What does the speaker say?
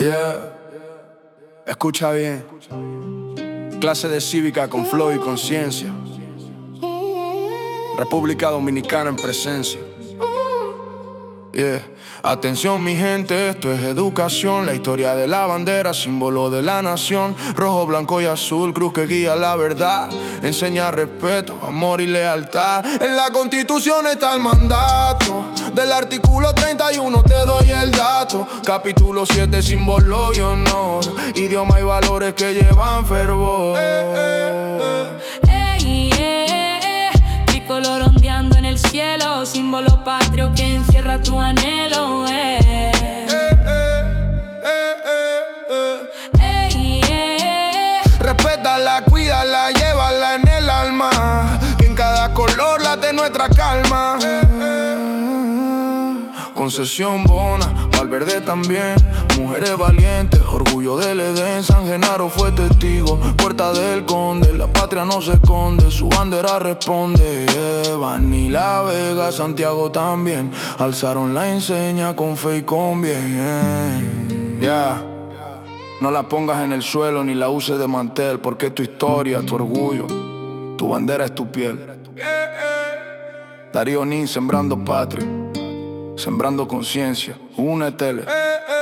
Yeah, escucha bien. Clase de cívica con flow y conciencia. República Dominicana en presencia. Yeah. Atención mi gente, esto es educación. La historia de la bandera, símbolo de la nación. Rojo, blanco y azul, cruz que guía la verdad. Enseña respeto, amor y lealtad. En la Constitución está el mandato. Del artículo 31 te doy el dato. Capítulo 7, símbolo y honor. Idioma y valores que llevan fervor. Tricolor ondeando en el cielo, símbolo patrio que encierra tu anhelo. Respétala, cuídala, llévala en el alma. Que en cada color late nuestra calma. Concesión Bona, Valverde también. Mujeres valientes, orgullo del Edén. San Genaro fue testigo, Puerta del Conde. La patria no se esconde, su bandera responde. Bani La Vega, Santiago también. Alzaron la enseña con fe y con bien. Ya, no la pongas en el suelo ni la uses de mantel. Porque es tu historia, tu orgullo, tu bandera es tu piel. Darío Nin sembrando patria, sembrando conciencia, únetele.